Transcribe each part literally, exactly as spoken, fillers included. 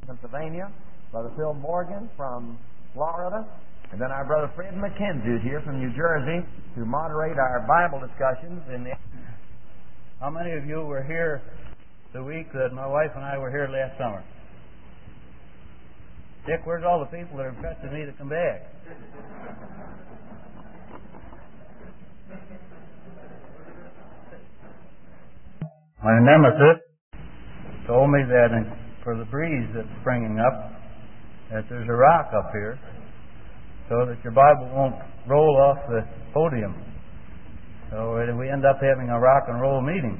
Pennsylvania, Brother Phil Morgan from Florida, and then our Brother Fred McKenzie is here from New Jersey to moderate our Bible discussions. In the How many of you were here the week that my wife and I were here last summer? Dick, where's all the people that requested me to come back? My nemesis told me that in, for the breeze that's springing up, that there's a rock up here so that your Bible won't roll off the podium. So we end up having a rock and roll meeting.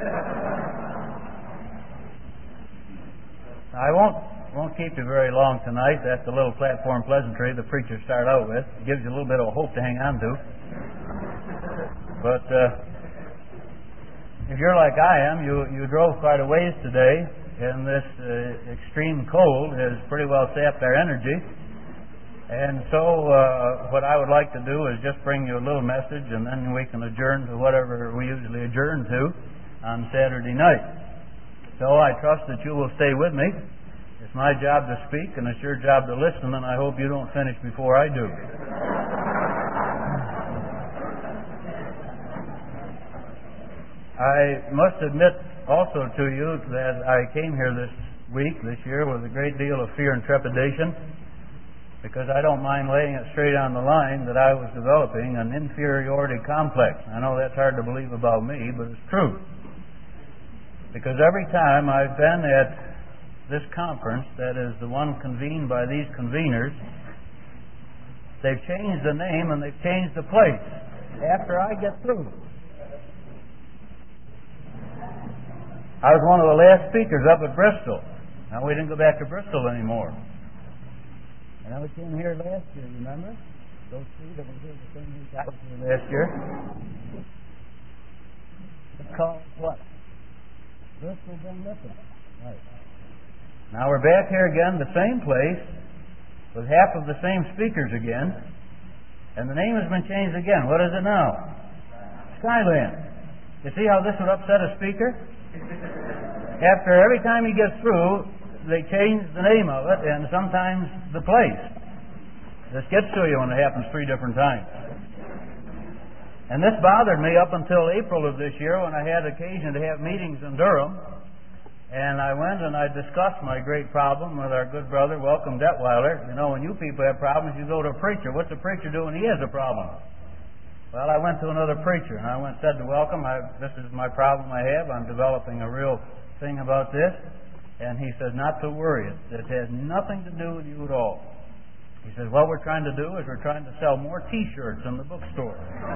I won't won't keep you very long tonight. That's a little platform pleasantry the preachers start out with. It gives you a little bit of hope to hang on to. But uh, if you're like I am, you, you drove quite a ways today, and this uh, extreme cold has pretty well sapped our energy. And so uh, what I would like to do is just bring you a little message, and then we can adjourn to whatever we usually adjourn to on Saturday night. So I trust that you will stay with me. It's my job to speak, and it's your job to listen, and I hope you don't finish before I do. I must admit also to you that I came here this week, this year, with a great deal of fear and trepidation, because I don't mind laying it straight on the line that I was developing an inferiority complex. I know that's hard to believe about me, but it's true. Because every time I've been at this conference, that is the one convened by these conveners, they've changed the name and they've changed the place after I get through. I was one of the last speakers up at Bristol. Now we didn't go back to Bristol anymore. And I came here last year, remember? Those three that were here the same week I was here last year. It's called what? Bristol Ben Lippen. Right. Now we're back here again, the same place, with half of the same speakers again, and the name has been changed again. What is it now? Skyland. You see how this would upset a speaker? After every time he gets through, they change the name of it and sometimes the place. This gets to you when it happens three different times. And this bothered me up until April of this year when I had occasion to have meetings in Durham. And I went and I discussed my great problem with our good brother, Welcome Detweiler. You know, when you people have problems, you go to a preacher. What's a preacher do when he has a problem? Well, I went to another preacher, and I went and said to Welcome, I, this is my problem I have. I'm developing a real thing about this. And he said, not to worry. It, it has nothing to do with you at all. He says, what we're trying to do is we're trying to sell more T-shirts in the bookstore.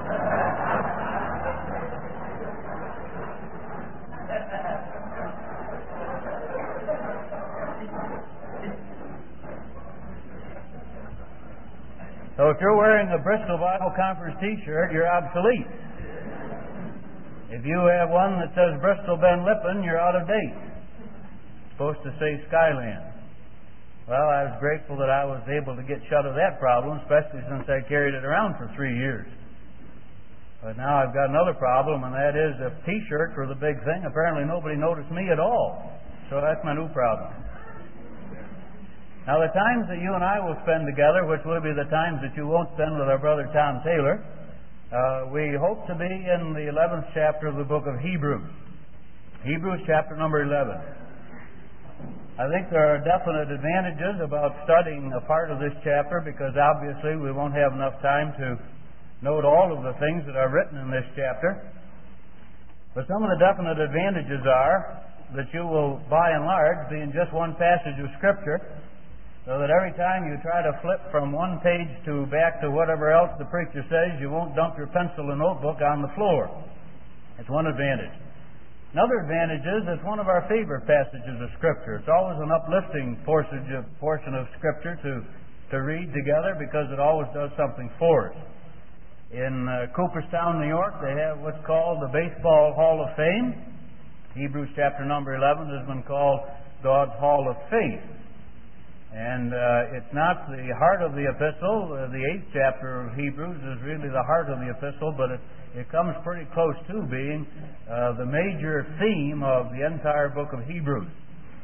So if you're wearing a Bristol Bible Conference T-shirt, you're obsolete. If you have one that says Bristol Ben Lippen, you're out of date. It's supposed to say Skyland. Well, I was grateful that I was able to get shut of that problem, especially since I carried it around for three years. But now I've got another problem, and that is if T-shirts were the big thing, apparently nobody noticed me at all. So that's my new problem. Now, the times that you and I will spend together, which will be the times that you won't spend with our brother Tom Taylor, uh, we hope to be in the eleventh chapter of the book of Hebrews. Hebrews chapter number eleven. I think there are definite advantages about studying a part of this chapter because obviously we won't have enough time to note all of the things that are written in this chapter. But some of the definite advantages are that you will, by and large, be in just one passage of Scripture, so that every time you try to flip from one page to back to whatever else the preacher says, you won't dump your pencil and notebook on the floor. It's one advantage. Another advantage is it's one of our favorite passages of Scripture. It's always an uplifting portion of, portion of Scripture to, to read together because it always does something for us. In uh, Cooperstown, New York, they have what's called the Baseball Hall of Fame. Hebrews chapter number eleven has been called God's Hall of Faith. And uh, it's not the heart of the epistle. Uh, the eighth chapter of Hebrews is really the heart of the epistle, but it, it comes pretty close to being uh, the major theme of the entire book of Hebrews.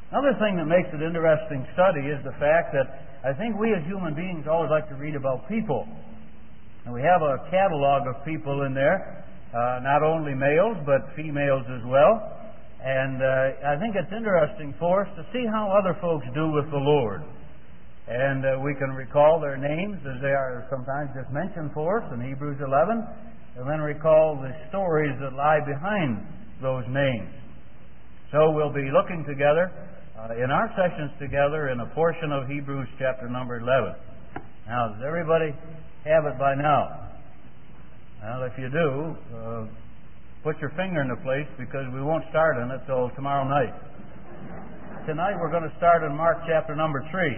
Another thing that makes it interesting study is the fact that I think we as human beings always like to read about people. And we have a catalog of people in there, uh, not only males, but females as well. And uh, I think it's interesting for us to see how other folks do with the Lord. And uh, we can recall their names as they are sometimes just mentioned for us in Hebrews eleven, and then recall the stories that lie behind those names. So we'll be looking together uh, in our sessions together in a portion of Hebrews chapter number eleven. Now, does everybody have it by now? Well, if you do, uh, put your finger in the place, because we won't start on it till tomorrow night. Tonight we're going to start in Mark chapter number three.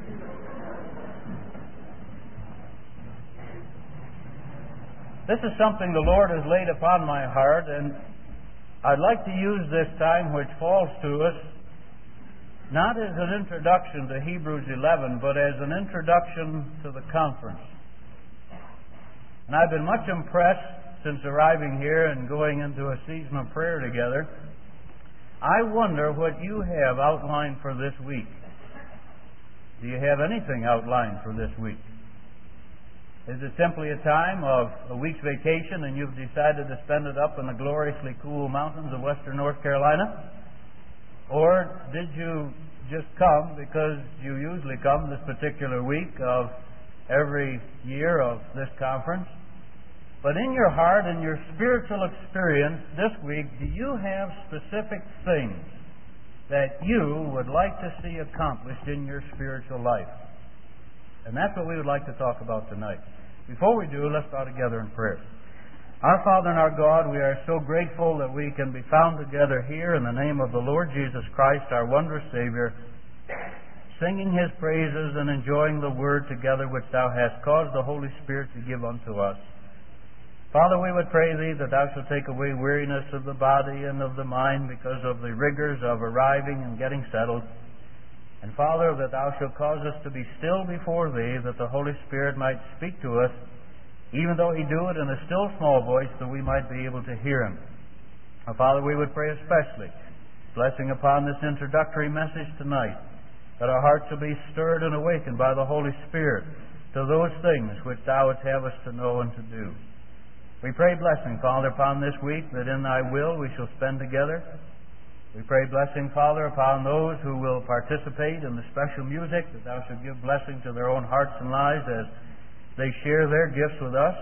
This is something the Lord has laid upon my heart, and I'd like to use this time which falls to us not as an introduction to Hebrews eleven, but as an introduction to the conference. And I've been much impressed since arriving here and going into a season of prayer together. I wonder what you have outlined for this week. Do you have anything outlined for this week? Is it simply a time of a week's vacation and you've decided to spend it up in the gloriously cool mountains of western North Carolina? Or did you just come because you usually come this particular week of every year of this conference? But in your heart and your spiritual experience this week, do you have specific things that you would like to see accomplished in your spiritual life? And that's what we would like to talk about tonight. Before we do, let's bow together in prayer. Our Father and our God, we are so grateful that we can be found together here in the name of the Lord Jesus Christ, our wondrous Savior, singing His praises and enjoying the Word together which Thou hast caused the Holy Spirit to give unto us. Father, we would pray Thee that Thou shalt take away weariness of the body and of the mind because of the rigors of arriving and getting settled. And Father, that Thou shalt cause us to be still before Thee, that the Holy Spirit might speak to us, even though He do it in a still small voice, that we might be able to hear Him. Now, Father, we would pray especially blessing upon this introductory message tonight, that our hearts will be stirred and awakened by the Holy Spirit to those things which Thou wouldst have us to know and to do. We pray blessing, Father, upon this week, that in Thy will we shall spend together. We pray blessing, Father, upon those who will participate in the special music, that Thou shalt give blessing to their own hearts and lives as they share their gifts with us.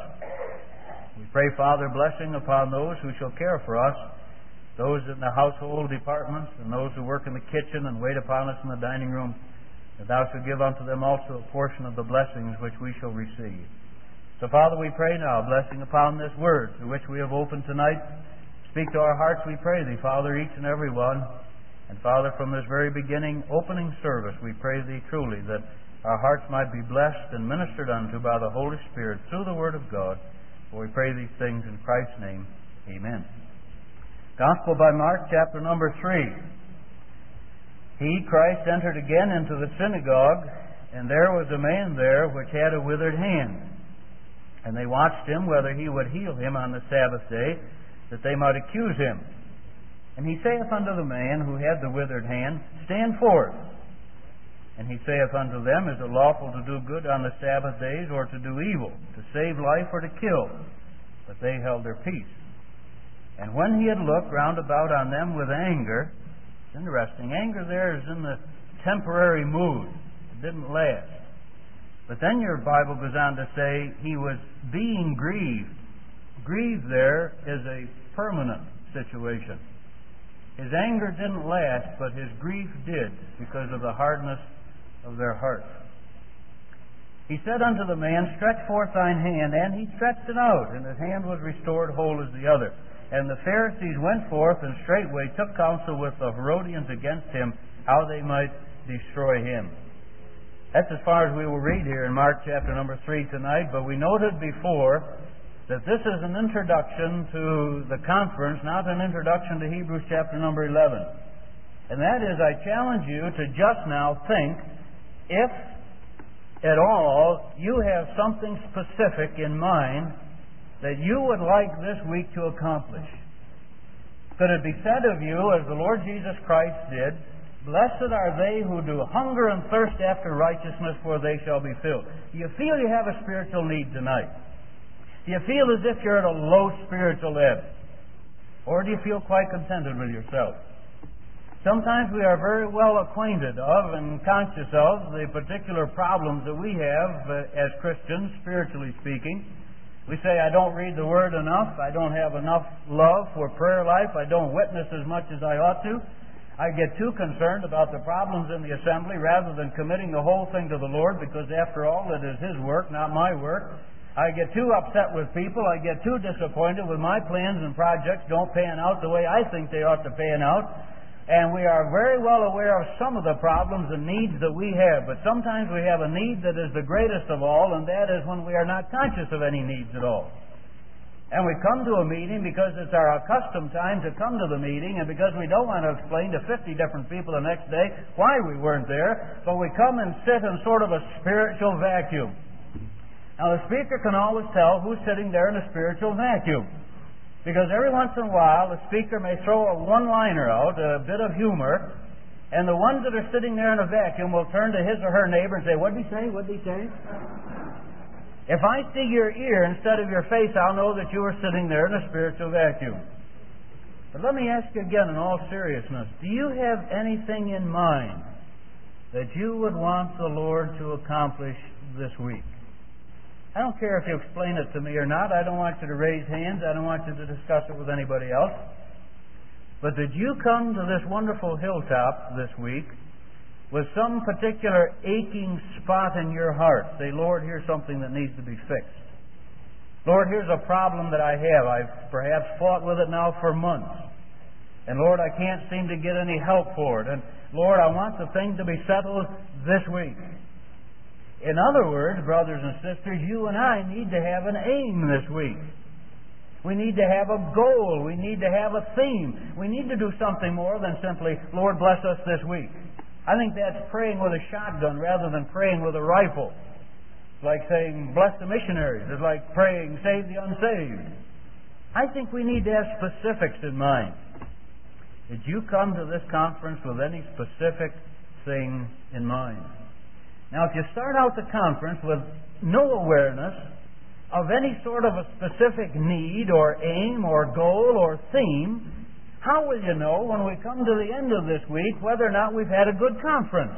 We pray, Father, blessing upon those who shall care for us, those in the household departments and those who work in the kitchen and wait upon us in the dining room, that Thou shalt give unto them also a portion of the blessings which we shall receive. So, Father, we pray now, blessing upon this word to which we have opened tonight. Speak to our hearts, we pray Thee, Father, each and every one. And Father, from this very beginning, opening service, we pray Thee truly that our hearts might be blessed and ministered unto by the Holy Spirit through the Word of God. For we pray these things in Christ's name. Amen. Gospel by Mark, chapter number three. He, Christ, entered again into the synagogue, and there was a man there which had a withered hand. And they watched him whether he would heal him on the Sabbath day, that they might accuse him. And he saith unto the man who had the withered hand, Stand forth. And he saith unto them, Is it lawful to do good on the Sabbath days, or to do evil, to save life, or to kill? But they held their peace. And when he had looked round about on them with anger, it's interesting, anger there is in the temporary mood. It didn't last. But then your Bible goes on to say, he was being grieved. Grieved there is a permanent situation. His anger didn't last, but his grief did, because of the hardness of their hearts. He said unto the man, Stretch forth thine hand. And he stretched it out, and his hand was restored whole as the other. And the Pharisees went forth, and straightway took counsel with the Herodians against him, how they might destroy him. That's as far as we will read here in Mark chapter number three tonight, but we noted before that this is an introduction to the conference, not an introduction to Hebrews chapter number eleven. And that is, I challenge you to just now think, if at all you have something specific in mind that you would like this week to accomplish. Could it be said of you, as the Lord Jesus Christ did, Blessed are they who do hunger and thirst after righteousness, for they shall be filled. Do you feel you have a spiritual need tonight? Do you feel as if you're at a low spiritual ebb? Or do you feel quite contented with yourself? Sometimes we are very well acquainted of and conscious of the particular problems that we have uh, as Christians, spiritually speaking. We say, I don't read the Word enough, I don't have enough love for prayer life, I don't witness as much as I ought to. I get too concerned about the problems in the assembly rather than committing the whole thing to the Lord, because after all, it is His work, not my work. I get too upset with people, I get too disappointed with my plans and projects don't pan out the way I think they ought to pan out. And we are very well aware of some of the problems and needs that we have. But sometimes we have a need that is the greatest of all, and that is when we are not conscious of any needs at all. And we come to a meeting because it's our accustomed time to come to the meeting, and because we don't want to explain to fifty different people the next day why we weren't there, but we come and sit in sort of a spiritual vacuum. Now, the speaker can always tell who's sitting there in a spiritual vacuum. Because every once in a while, the speaker may throw a one-liner out, a bit of humor, and the ones that are sitting there in a vacuum will turn to his or her neighbor and say, what did he say? What did he say? If I see your ear instead of your face, I'll know that you are sitting there in a spiritual vacuum. But let me ask you again in all seriousness, do you have anything in mind that you would want the Lord to accomplish this week? I don't care if you explain it to me or not. I don't want you to raise hands. I don't want you to discuss it with anybody else. But did you come to this wonderful hilltop this week with some particular aching spot in your heart? Say, Lord, here's something that needs to be fixed. Lord, here's a problem that I have. I've perhaps fought with it now for months. And Lord, I can't seem to get any help for it. And Lord, I want the thing to be settled this week. In other words, brothers and sisters, you and I need to have an aim this week. We need to have a goal. We need to have a theme. We need to do something more than simply, Lord, bless us this week. I think that's praying with a shotgun rather than praying with a rifle. It's like saying, bless the missionaries. It's like praying, save the unsaved. I think we need to have specifics in mind. Did you come to this conference with any specific thing in mind? Now, if you start out the conference with no awareness of any sort of a specific need or aim or goal or theme, how will you know when we come to the end of this week whether or not we've had a good conference?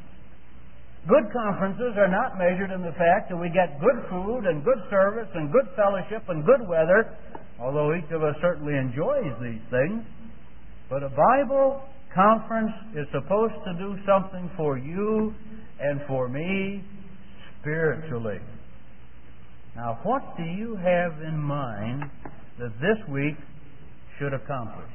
Good conferences are not measured in the fact that we get good food and good service and good fellowship and good weather, although each of us certainly enjoys these things. But a Bible conference is supposed to do something for you and for me spiritually. Now, what do you have in mind that this week should accomplish?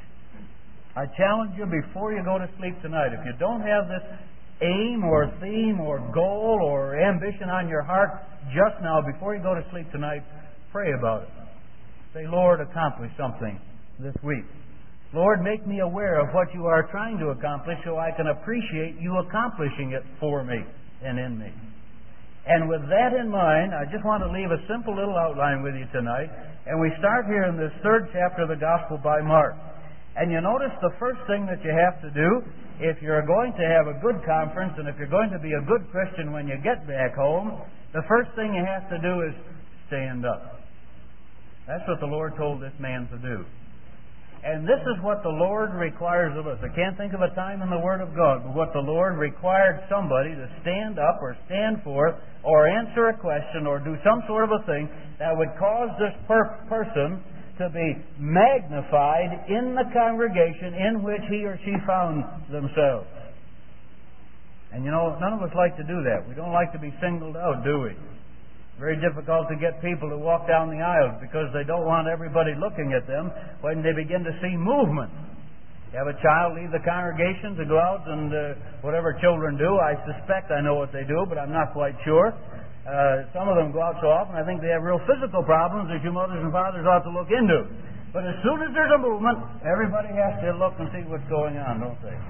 I challenge you before you go to sleep tonight, if you don't have this aim or theme or goal or ambition on your heart just now, before you go to sleep tonight, pray about it. Say, Lord, accomplish something this week. Lord, make me aware of what you are trying to accomplish so I can appreciate you accomplishing it for me and in me. And with that in mind, I just want to leave a simple little outline with you tonight. And we start here in this third chapter of the Gospel by Mark. And you notice the first thing that you have to do, if you're going to have a good conference and if you're going to be a good Christian when you get back home, the first thing you have to do is stand up. That's what the Lord told this man to do. And this is what the Lord requires of us. I can't think of a time in the Word of God, but what the Lord required somebody to stand up or stand forth or answer a question or do some sort of a thing that would cause this per- person to be magnified in the congregation in which he or she found themselves. And you know, none of us like to do that. We don't like to be singled out, do we? Very difficult to get people to walk down the aisles because they don't want everybody looking at them when they begin to see movement. You have a child leave the congregation to go out and uh, whatever children do, I suspect I know what they do, but I'm not quite sure. Uh, some of them go out so often, I think they have real physical problems that you mothers and fathers ought to look into. But as soon as there's a movement, everybody has to look and see what's going on, don't they?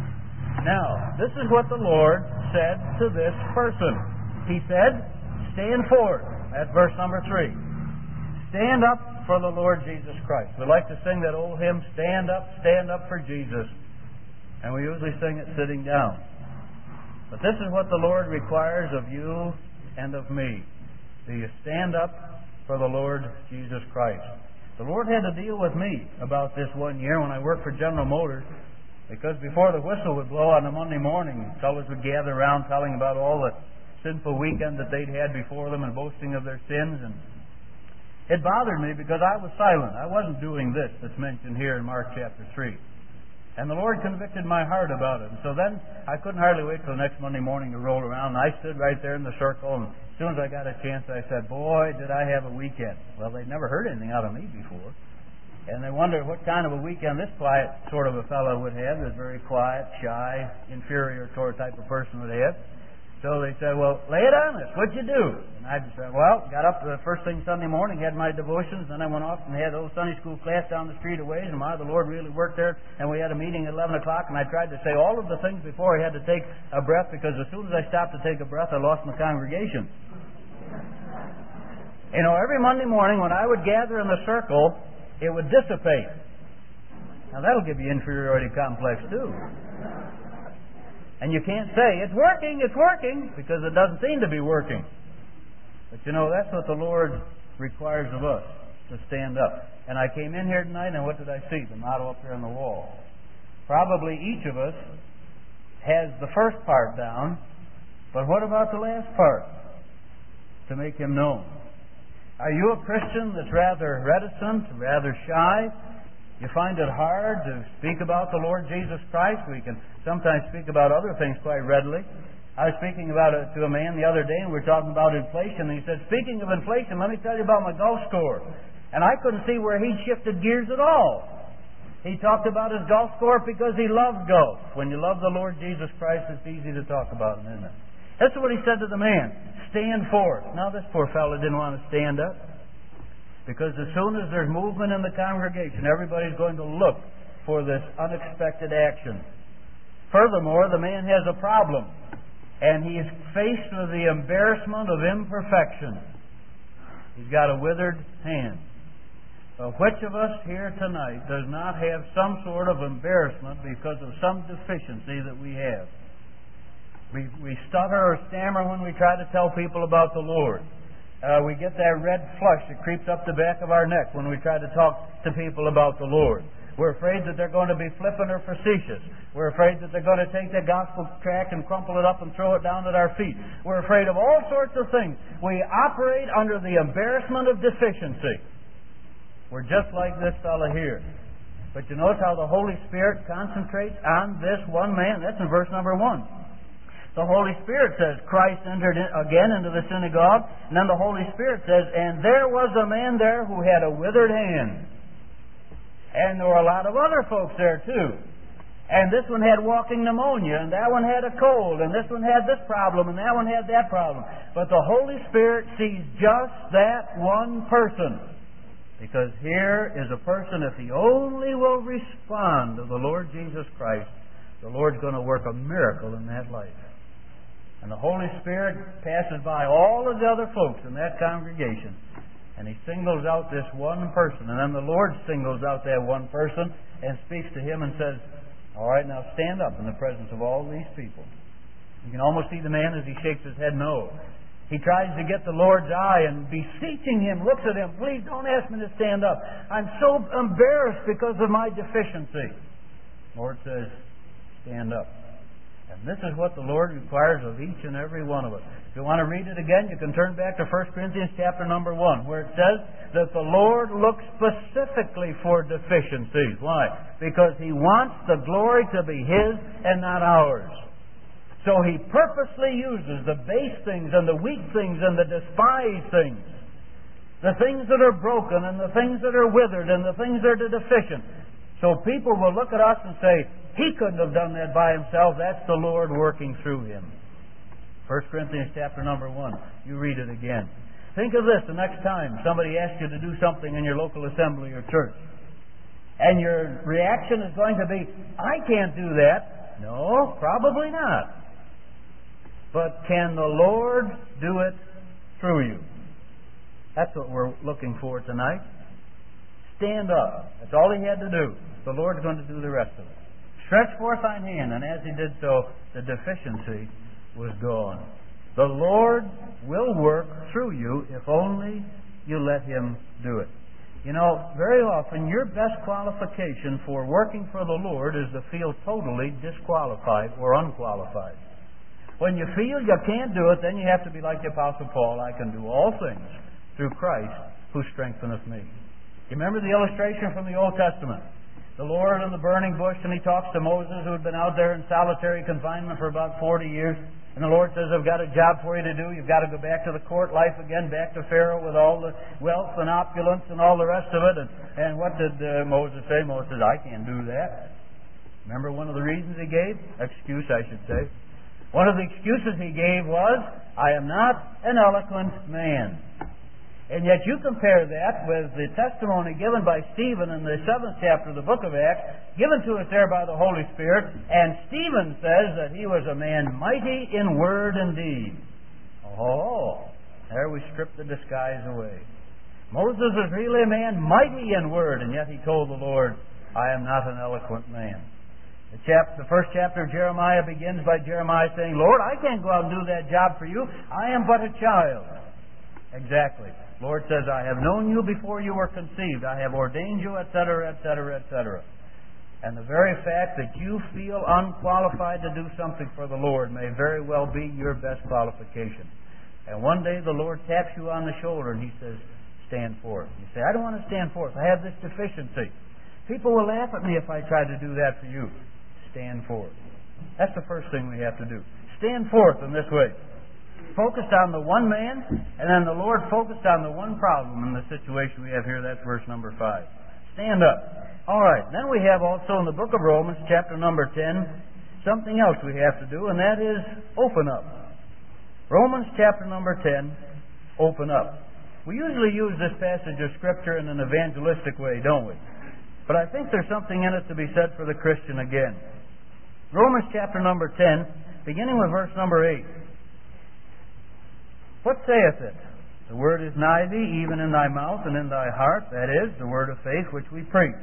Now, this is what the Lord said to this person. He said, stand forth. That's verse number three. Stand up for the Lord Jesus Christ. We like to sing that old hymn, Stand Up, Stand Up for Jesus. And we usually sing it sitting down. But this is what the Lord requires of you and of me. Do you stand up for the Lord Jesus Christ? The Lord had to deal with me about this one year when I worked for General Motors, because before the whistle would blow on a Monday morning, fellows would gather around telling about all the sinful weekend that they'd had before them and boasting of their sins. And it bothered me because I was silent. I wasn't doing this that's mentioned here in Mark chapter three. And the Lord convicted my heart about it. And so then I couldn't hardly wait till the next Monday morning to roll around. And I stood right there in the circle, and as soon as I got a chance, I said, boy, did I have a weekend. Well, they'd never heard anything out of me before. And they wondered what kind of a weekend this quiet sort of a fellow would have, this very quiet, shy, inferior sort of type of person would have. So they said, well, lay it on us. What'd you do? And I just said, well, got up the first thing Sunday morning, had my devotions, then I went off and had a little Sunday school class down the street a ways, and my, the Lord really worked there, and we had a meeting at eleven o'clock, and I tried to say all of the things before I had to take a breath, because as soon as I stopped to take a breath, I lost my congregation. You know, every Monday morning when I would gather in the circle, it would dissipate. Now that'll give you inferiority complex too. And you can't say, it's working, it's working, because it doesn't seem to be working. But you know, that's what the Lord requires of us, to stand up. And I came in here tonight, and what did I see? The motto up here on the wall. Probably each of us has the first part down, but what about the last part? To make Him known. Are you a Christian that's rather reticent, rather shy? You find it hard to speak about the Lord Jesus Christ? We can sometimes speak about other things quite readily. I was speaking about it to a man the other day, and we were talking about inflation, and he said, speaking of inflation, let me tell you about my golf score. And I couldn't see where he shifted gears at all. He talked about his golf score because he loved golf. When you love the Lord Jesus Christ, it's easy to talk about him, isn't it? That's what he said to the man. Stand forth. Now this poor fellow didn't want to stand up, because as soon as there's movement in the congregation, everybody's going to look for this unexpected action. Furthermore, the man has a problem, and he is faced with the embarrassment of imperfection. He's got a withered hand. Well, which of us here tonight does not have some sort of embarrassment because of some deficiency that we have? We, we stutter or stammer when we try to tell people about the Lord. Uh, we get that red flush that creeps up the back of our neck when we try to talk to people about the Lord. We're afraid that they're going to be flippant or facetious. We're afraid that they're going to take the gospel tract and crumple it up and throw it down at our feet. We're afraid of all sorts of things. We operate under the embarrassment of deficiency. We're just like this fellow here. But you notice how the Holy Spirit concentrates on this one man? That's in verse number one. The Holy Spirit says, Christ entered in again into the synagogue, and then the Holy Spirit says, and there was a man there who had a withered hand. And there were a lot of other folks there too. And this one had walking pneumonia, and that one had a cold, and this one had this problem, and that one had that problem. But the Holy Spirit sees just that one person. Because here is a person, if he only will respond to the Lord Jesus Christ, the Lord's going to work a miracle in that life. And the Holy Spirit passes by all of the other folks in that congregation, and He singles out this one person. And then the Lord singles out that one person and speaks to him and says, all right, now stand up in the presence of all these people. You can almost see the man as he shakes his head no. He tries to get the Lord's eye and beseeching Him, looks at him, please don't ask me to stand up. I'm so embarrassed because of my deficiency. The Lord says, stand up. And this is what the Lord requires of each and every one of us. If you want to read it again, you can turn back to First Corinthians chapter number one, where it says that the Lord looks specifically for deficiencies. Why? Because He wants the glory to be His and not ours. So He purposely uses the base things and the weak things and the despised things, the things that are broken and the things that are withered and the things that are deficient. So people will look at us and say, He couldn't have done that by Himself. That's the Lord working through Him. First Corinthians chapter number one. You read it again. Think of this the next time somebody asks you to do something in your local assembly or church. And your reaction is going to be, I can't do that. No, probably not. But can the Lord do it through you? That's what we're looking for tonight. Stand up. That's all He had to do. The Lord's going to do the rest of it. Stretch forth thine hand. And as he did so, the deficiency was gone. The Lord will work through you if only you let Him do it. You know, very often your best qualification for working for the Lord is to feel totally disqualified or unqualified. When you feel you can't do it, then you have to be like the Apostle Paul. I can do all things through Christ who strengtheneth me. You remember the illustration from the Old Testament? The Lord in the burning bush, and He talks to Moses, who had been out there in solitary confinement for about forty years. And the Lord says, I've got a job for you to do. You've got to go back to the court life again, back to Pharaoh with all the wealth and opulence and all the rest of it. And, and what did uh, Moses say? Moses says, I can't do that. Remember one of the reasons he gave? Excuse, I should say. One of the excuses he gave was, I am not an eloquent man. And yet you compare that with the testimony given by Stephen in the seventh chapter of the book of Acts, given to us there by the Holy Spirit, and Stephen says that he was a man mighty in word and deed. Oh, there we strip the disguise away. Moses was really a man mighty in word, and yet he told the Lord, I am not an eloquent man. The, chap- the first chapter of Jeremiah begins by Jeremiah saying, Lord, I can't go out and do that job for you. I am but a child. Exactly. Lord says, I have known you before you were conceived. I have ordained you, et cetera, et cetera, et cetera. And the very fact that you feel unqualified to do something for the Lord may very well be your best qualification. And one day the Lord taps you on the shoulder and He says, stand forth. You say, I don't want to stand forth. I have this deficiency. People will laugh at me if I try to do that for you. Stand forth. That's the first thing we have to do. Stand forth in this way. Focused on the one man, and then the Lord focused on the one problem in the situation we have here. That's verse number five. Stand up. All right. Then we have also in the book of Romans, chapter number ten, something else we have to do, and that is open up. Romans chapter number ten, open up. We usually use this passage of Scripture in an evangelistic way, don't we? But I think there's something in it to be said for the Christian again. Romans chapter number ten, beginning with verse number eight. What saith it? The word is nigh thee, even in thy mouth and in thy heart, that is, the word of faith which we preach.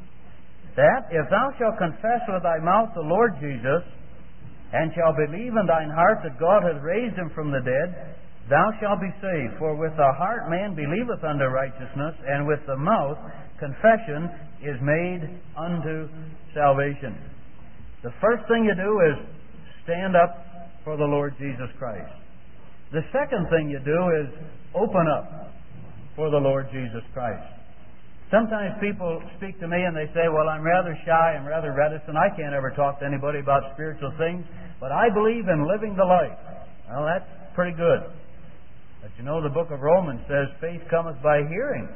That if thou shalt confess with thy mouth the Lord Jesus, and shalt believe in thine heart that God hath raised him from the dead, thou shalt be saved. For with the heart man believeth unto righteousness, and with the mouth confession is made unto salvation. The first thing you do is stand up for the Lord Jesus Christ. The second thing you do is open up for the Lord Jesus Christ. Sometimes people speak to me and they say, well, I'm rather shy, I'm rather reticent, I can't ever talk to anybody about spiritual things, but I believe in living the life. Well, that's pretty good. But you know, the book of Romans says, faith cometh by hearing,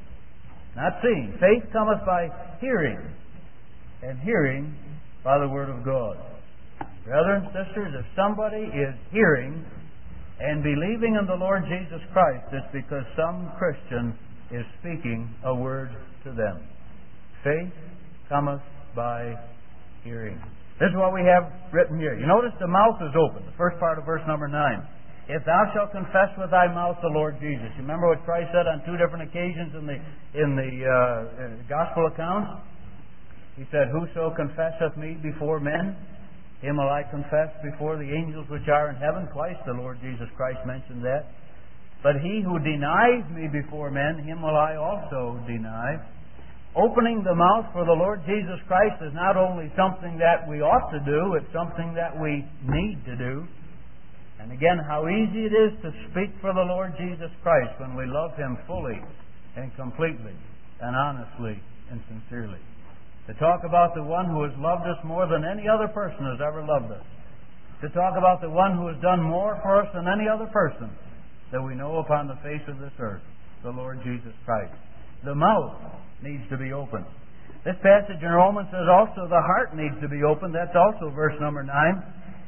not seeing. Faith cometh by hearing, and hearing by the Word of God. Brothers and sisters, if somebody is hearing and believing in the Lord Jesus Christ, it's because some Christian is speaking a word to them. Faith cometh by hearing. This is what we have written here. You notice the mouth is open, the first part of verse number nine. If thou shalt confess with thy mouth the Lord Jesus. You remember what Christ said on two different occasions in the in the uh, in gospel accounts? He said, whoso confesseth me before men, him will I confess before the angels which are in heaven. Twice the Lord Jesus Christ mentioned that. But he who denies me before men, him will I also deny. Opening the mouth for the Lord Jesus Christ is not only something that we ought to do, it's something that we need to do. And again, how easy it is to speak for the Lord Jesus Christ when we love Him fully and completely and honestly and sincerely. To talk about the one who has loved us more than any other person has ever loved us. To talk about the one who has done more for us than any other person that we know upon the face of this earth, the Lord Jesus Christ. The mouth needs to be open. This passage in Romans says also the heart needs to be open. That's also verse number nine.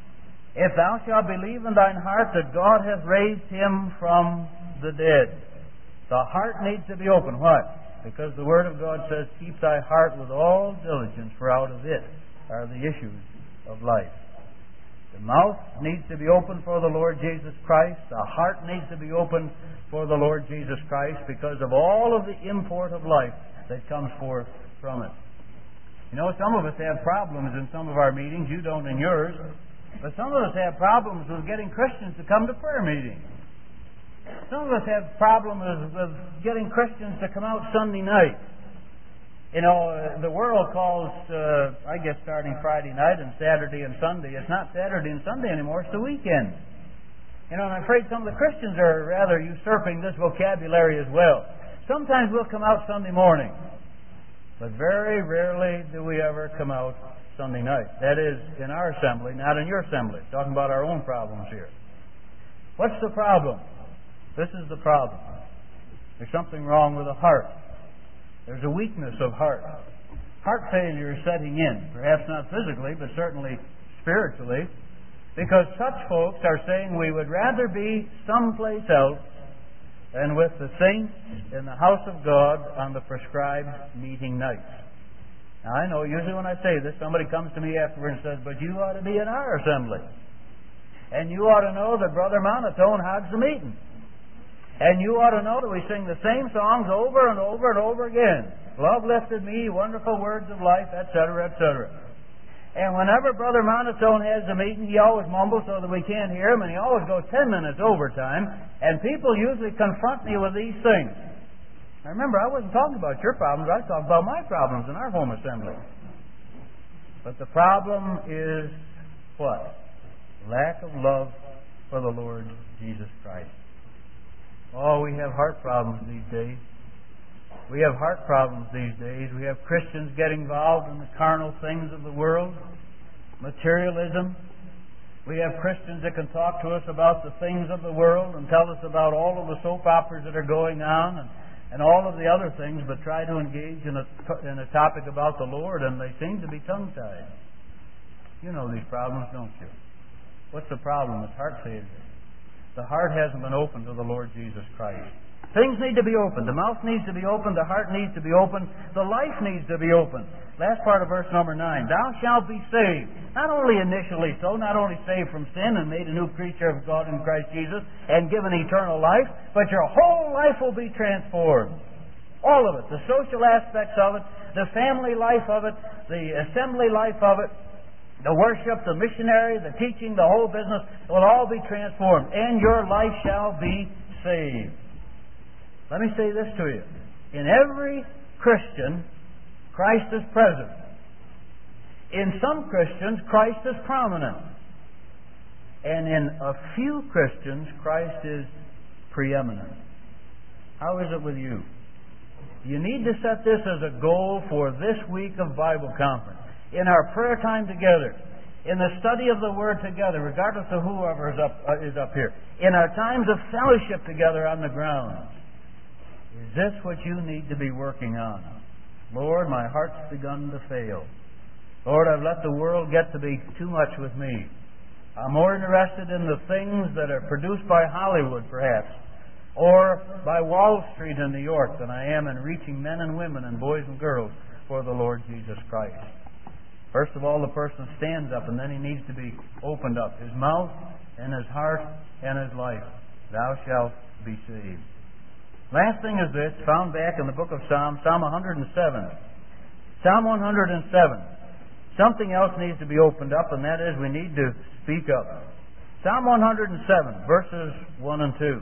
If thou shalt believe in thine heart that God hath raised him from the dead. The heart needs to be open. What? Because the Word of God says, keep thy heart with all diligence, for out of it are the issues of life. The mouth needs to be open for the Lord Jesus Christ. The heart needs to be open for the Lord Jesus Christ because of all of the import of life that comes forth from it. You know, some of us have problems in some of our meetings. You don't in yours. But some of us have problems with getting Christians to come to prayer meetings. Some of us have problems with getting Christians to come out Sunday night. You know, uh, the world calls, uh, I guess, starting Friday night and Saturday and Sunday. It's not Saturday and Sunday anymore. It's the weekend. You know, and I'm afraid some of the Christians are rather usurping this vocabulary as well. Sometimes we'll come out Sunday morning, but very rarely do we ever come out Sunday night. That is, in our assembly, not in your assembly. Talking about our own problems here. What's the problem? This is the problem. There's something wrong with the heart. There's a weakness of heart. Heart failure is setting in, perhaps not physically, but certainly spiritually, because such folks are saying we would rather be someplace else than with the saints in the house of God on the prescribed meeting nights. Now, I know usually when I say this, somebody comes to me afterward and says, but you ought to be in our assembly. And you ought to know that Brother Monotone hogs the meeting. And you ought to know that we sing the same songs over and over and over again. Love lifted me, wonderful words of life, et cetera, et cetera. And whenever Brother Monotone has a meeting, he always mumbles so that we can't hear him, and he always goes ten minutes overtime. And people usually confront me with these things. Now remember, I wasn't talking about your problems. I was talking about my problems in our home assembly. But the problem is what? Lack of love for the Lord Jesus Christ. Oh, we have heart problems these days. We have heart problems these days. We have Christians getting involved in the carnal things of the world, materialism. We have Christians that can talk to us about the things of the world and tell us about all of the soap operas that are going on and, and all of the other things, but try to engage in a, in a topic about the Lord, and they seem to be tongue-tied. You know these problems, don't you? What's the problem? It's heart failure. The heart hasn't been opened to the Lord Jesus Christ. Things need to be opened. The mouth needs to be opened. The heart needs to be opened. The life needs to be opened. Last part of verse number nine. Thou shalt be saved. Not only initially so, not only saved from sin and made a new creature of God in Christ Jesus and given eternal life, but your whole life will be transformed. All of it. The social aspects of it, the family life of it, the assembly life of it, the worship, the missionary, the teaching, the whole business will all be transformed. And your life shall be saved. Let me say this to you. In every Christian, Christ is present. In some Christians, Christ is prominent. And in a few Christians, Christ is preeminent. How is it with you? You need to set this as a goal for this week of Bible conference. In our prayer time together, in the study of the Word together, regardless of whoever is up, uh, is up here, in our times of fellowship together on the grounds, is this what you need to be working on? Lord, my heart's begun to fail. Lord, I've let the world get to be too much with me. I'm more interested in the things that are produced by Hollywood, perhaps, or by Wall Street in New York than I am in reaching men and women and boys and girls for the Lord Jesus Christ. First of all, the person stands up, and then he needs to be opened up. His mouth and his heart and his life. Thou shalt be saved. Last thing is this, found back in the book of Psalms, Psalm one hundred seven. Psalm one hundred seven. Something else needs to be opened up, and that is we need to speak up. Psalm one hundred seven, verses one and two.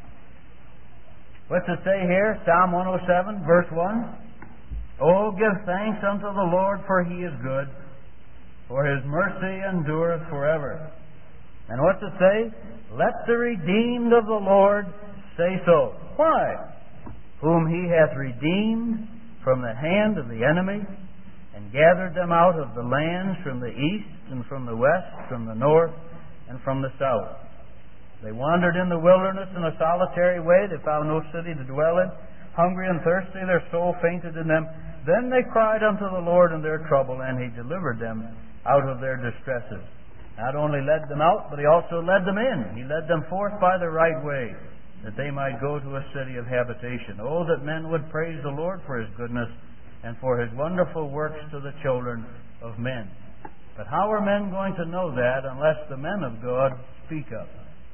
What's it say here? Psalm one oh seven, verse one. Oh, give thanks unto the Lord, for He is good, for His mercy endureth forever. And what's it say? Let the redeemed of the Lord say so. Why? Whom He hath redeemed from the hand of the enemy, and gathered them out of the lands from the east and from the west, from the north and from the south. They wandered in the wilderness in a solitary way. They found no city to dwell in. Hungry and thirsty, their soul fainted in them. Then they cried unto the Lord in their trouble, and He delivered them out of their distresses. Not only led them out, but He also led them in. He led them forth by the right way, that they might go to a city of habitation. Oh, that men would praise the Lord for His goodness and for His wonderful works to the children of men. But how are men going to know that unless the men of God speak up?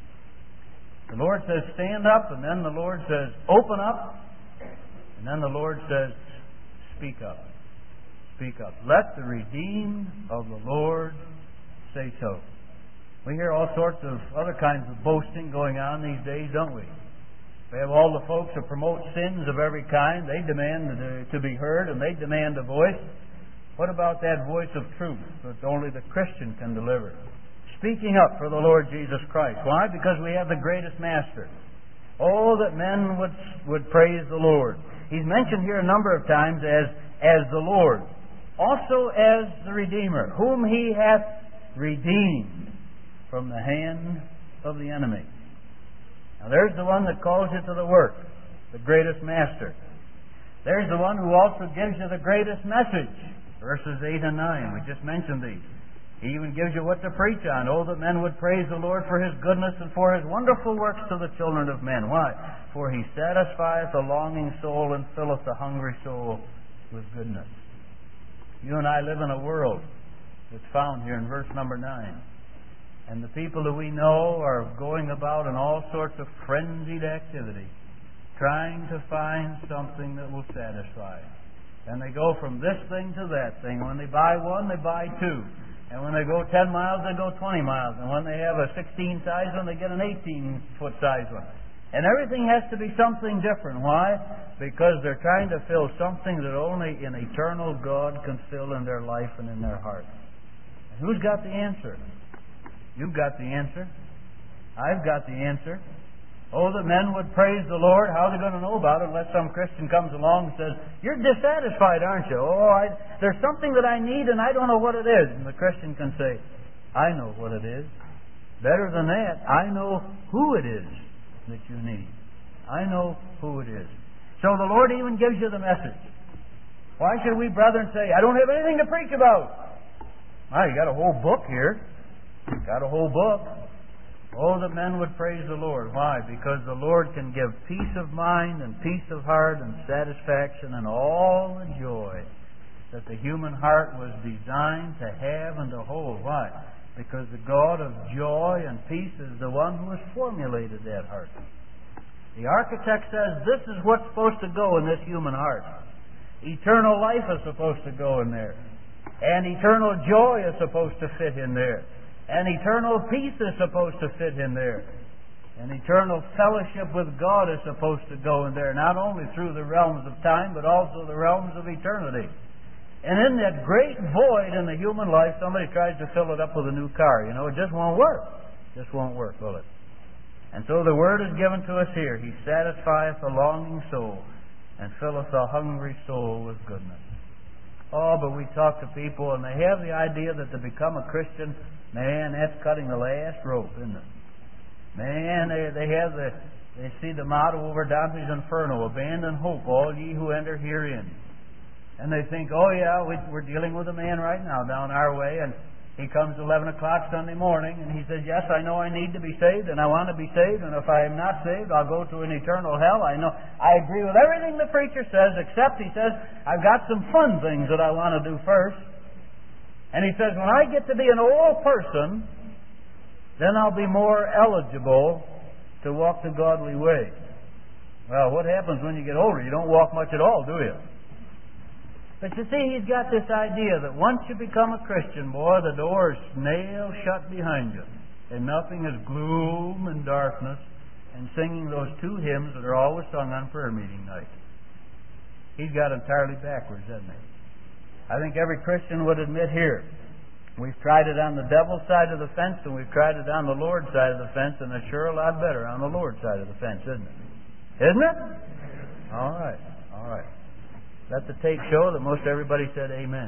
The Lord says, stand up, and then the Lord says, open up, and then the Lord says, speak up. speak up. Let the redeemed of the Lord say so. We hear all sorts of other kinds of boasting going on these days, don't we? We have all the folks who promote sins of every kind. They demand to be heard, and they demand a voice. What about that voice of truth that only the Christian can deliver? Speaking up for the Lord Jesus Christ. Why? Because we have the greatest master. Oh, that men would, would praise the Lord. He's mentioned here a number of times as, as the Lord. Also as the Redeemer, whom He hath redeemed from the hand of the enemy. Now there's the one that calls you to the work, the greatest master. There's the one who also gives you the greatest message. Verses eight and nine, we just mentioned these. He even gives you what to preach on. Oh, that men would praise the Lord for His goodness and for His wonderful works to the children of men. Why? For He satisfieth a longing soul and filleth a hungry soul with goodness. You and I live in a world that's found here in verse number nine. And the people that we know are going about in all sorts of frenzied activity, trying to find something that will satisfy. And they go from this thing to that thing. When they buy one, they buy two. And when they go ten miles, they go twenty miles. And when they have a sixteen size one, they get an eighteen foot size one. And everything has to be something different. Why? Because they're trying to fill something that only an eternal God can fill in their life and in their heart. And who's got the answer? You've got the answer. I've got the answer. Oh, that men would praise the Lord. How are they going to know about it unless some Christian comes along and says, "You're dissatisfied, aren't you? Oh, I, there's something that I need and I don't know what it is." And the Christian can say, "I know what it is. Better than that, I know who it is that you need. I know who it is." So the Lord even gives you the message. Why should we, brethren, say, "I don't have anything to preach about"? Well, you got a whole book here. You got a whole book. Oh, that men would praise the Lord. Why? Because the Lord can give peace of mind and peace of heart and satisfaction and all the joy that the human heart was designed to have and to hold. Why? Because the God of joy and peace is the one who has formulated that heart. The architect says this is what's supposed to go in this human heart. Eternal life is supposed to go in there. And eternal joy is supposed to fit in there. And eternal peace is supposed to fit in there. And eternal fellowship with God is supposed to go in there, not only through the realms of time, but also the realms of eternity. And in that great void in the human life, somebody tries to fill it up with a new car. You know, it just won't work. It just won't work, will it? And so the Word is given to us here. He satisfieth a longing soul and filleth a hungry soul with goodness. Oh, but we talk to people and they have the idea that to become a Christian, man, that's cutting the last rope, isn't it? Man, they, they have the, they see the motto over Dante's Inferno, "Abandon hope, all ye who enter herein." And they think, oh yeah, we, we're dealing with a man right now down our way, and he comes eleven o'clock Sunday morning, and he says, "Yes, I know I need to be saved, and I want to be saved, and if I am not saved, I'll go to an eternal hell. I know, I agree with everything the preacher says, except," he says, "I've got some fun things that I want to do first." And he says, "When I get to be an old person, then I'll be more eligible to walk the godly way." Well, what happens when you get older? You don't walk much at all, do you? But you see, he's got this idea that once you become a Christian, boy, the door is nail shut behind you. And nothing is gloom and darkness and singing those two hymns that are always sung on prayer meeting night. He's got it entirely backwards, hasn't he? I think every Christian would admit here, we've tried it on the devil's side of the fence and we've tried it on the Lord's side of the fence, and it's sure a lot better on the Lord's side of the fence, isn't it? Isn't it? All right, all right. Let the tape show that most everybody said amen.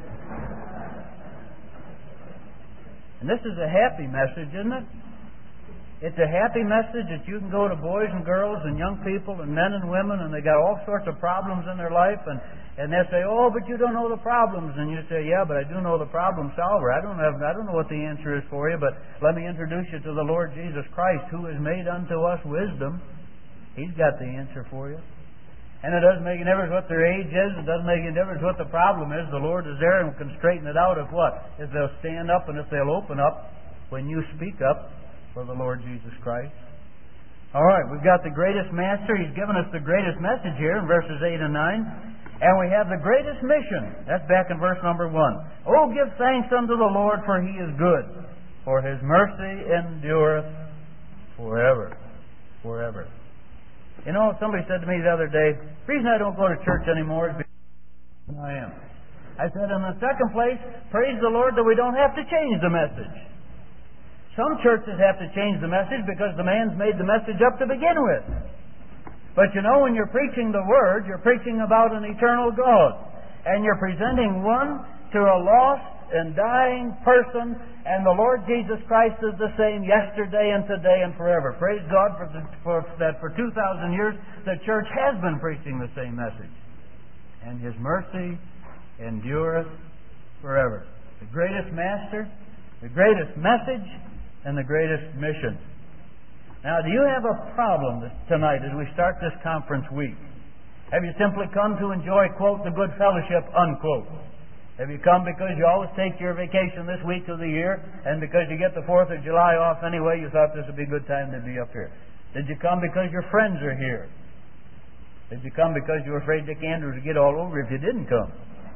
And this is a happy message, isn't it? It's a happy message that you can go to boys and girls and young people and men and women, and they got all sorts of problems in their life, and, and they say, "Oh, but you don't know the problems." And you say, "Yeah, but I do know the problem solver. I don't have, I don't know what the answer is for you, but let me introduce you to the Lord Jesus Christ, who has made unto us wisdom. He's got the answer for you." And it doesn't make any difference what their age is. It doesn't make any difference what the problem is. The Lord is there and can straighten it out if what? If they'll stand up and if they'll open up when you speak up for the Lord Jesus Christ. All right, we've got the greatest master. He's given us the greatest message here in verses eight and nine. And we have the greatest mission. That's back in verse number one. Oh, give thanks unto the Lord, for He is good, for His mercy endureth forever. Forever. You know, somebody said to me the other day, the reason I don't go to church anymore is because I am. I said, in the second place, praise the Lord that we don't have to change the message. Some churches have to change the message because the man's made the message up to begin with. But you know, when you're preaching the Word, you're preaching about an eternal God. And you're presenting one to a lost and dying person, and the Lord Jesus Christ is the same yesterday and today and forever. Praise God for, the, for that for two thousand years the church has been preaching the same message. And His mercy endureth forever. The greatest master, the greatest message, and the greatest mission. Now, do you have a problem this, tonight as we start this conference week? Have you simply come to enjoy, quote, the good fellowship, unquote? Have you come because you always take your vacation this week of the year, and because you get the fourth of July off anyway, you thought this would be a good time to be up here? Did you come because your friends are here? Did you come because you were afraid Dick Andrews would get all over if you didn't come?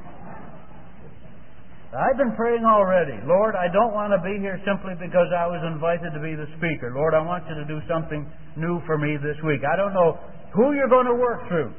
I've been praying already. Lord, I don't want to be here simply because I was invited to be the speaker. Lord, I want you to do something new for me this week. I don't know who you're going to work through.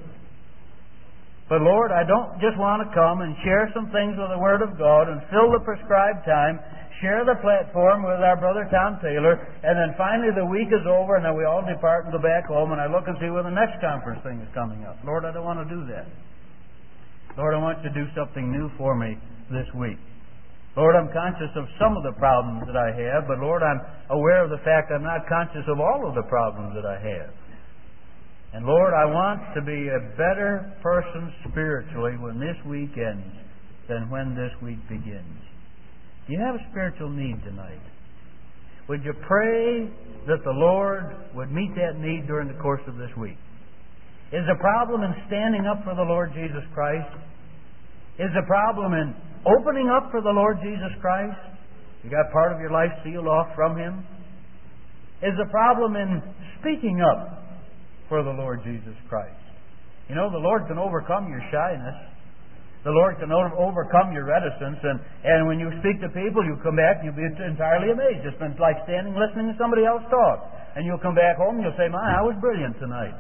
But Lord, I don't just want to come and share some things with the Word of God and fill the prescribed time, share the platform with our brother Tom Taylor, and then finally the week is over and then we all depart and go back home and I look and see where the next conference thing is coming up. Lord, I don't want to do that. Lord, I want you to do something new for me this week. Lord, I'm conscious of some of the problems that I have, but Lord, I'm aware of the fact I'm not conscious of all of the problems that I have. And Lord, I want to be a better person spiritually when this week ends than when this week begins. Do you have a spiritual need tonight? Would you pray that the Lord would meet that need during the course of this week? Is the problem in standing up for the Lord Jesus Christ? Is the problem in opening up for the Lord Jesus Christ? You got part of your life sealed off from Him? Is the problem in speaking up for the Lord Jesus Christ? You know, the Lord can overcome your shyness. The Lord can over- overcome your reticence. And, and when you speak to people, you come back and you'll be entirely amazed. It's been like standing listening to somebody else talk. And you'll come back home and you'll say, my, I was brilliant tonight.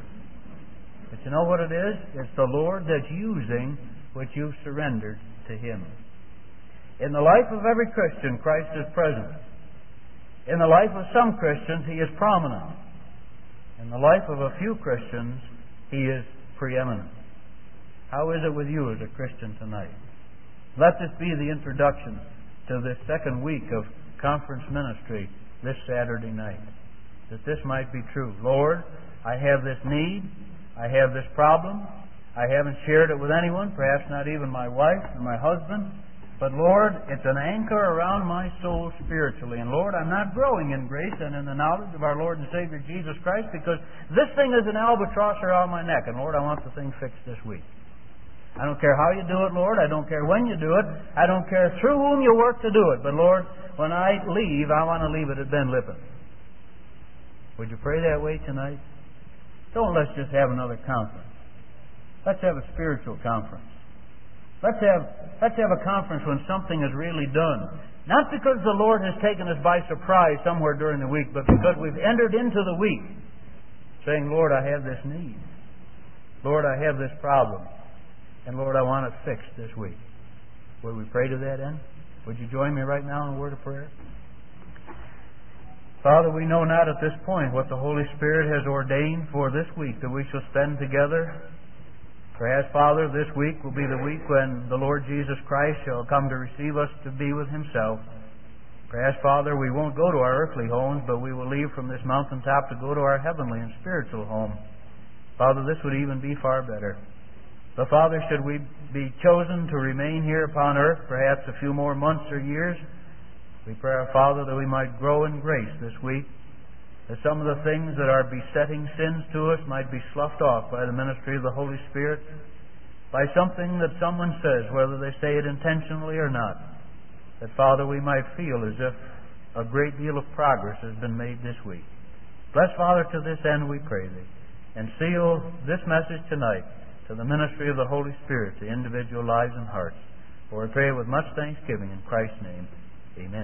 But you know what it is? It's the Lord that's using what you've surrendered to Him. In the life of every Christian, Christ is present. In the life of some Christians, He is prominent. In the life of a few Christians, He is preeminent. How is it with you as a Christian tonight? Let this be the introduction to this second week of conference ministry this Saturday night. That this might be true. Lord, I have this need. I have this problem. I haven't shared it with anyone, perhaps not even my wife or my husband. But Lord, it's an anchor around my soul spiritually. And Lord, I'm not growing in grace and in the knowledge of our Lord and Savior Jesus Christ because this thing is an albatross around my neck. And Lord, I want the thing fixed this week. I don't care how you do it, Lord. I don't care when you do it. I don't care through whom you work to do it. But Lord, when I leave, I want to leave it at Ben Lippen. Would you pray that way tonight? Don't let's just have another conference. Let's have a spiritual conference. Let's have, let's have a conference when something is really done. Not because the Lord has taken us by surprise somewhere during the week, but because we've entered into the week saying, Lord, I have this need. Lord, I have this problem. And Lord, I want it fixed this week. Would we pray to that end? Would you join me right now in a word of prayer? Father, we know not at this point what the Holy Spirit has ordained for this week that we shall spend together. Perhaps, Father, this week will be the week when the Lord Jesus Christ shall come to receive us to be with Himself. Perhaps, Father, we won't go to our earthly homes, but we will leave from this mountaintop to go to our heavenly and spiritual home. Father, this would even be far better. But, Father, should we be chosen to remain here upon earth perhaps a few more months or years, we pray, our Father, that we might grow in grace this week, that some of the things that are besetting sins to us might be sloughed off by the ministry of the Holy Spirit, by something that someone says, whether they say it intentionally or not, that, Father, we might feel as if a great deal of progress has been made this week. Bless, Father, to this end we pray Thee, and seal this message tonight to the ministry of the Holy Spirit to individual lives and hearts. For we pray with much thanksgiving in Christ's name. Amen.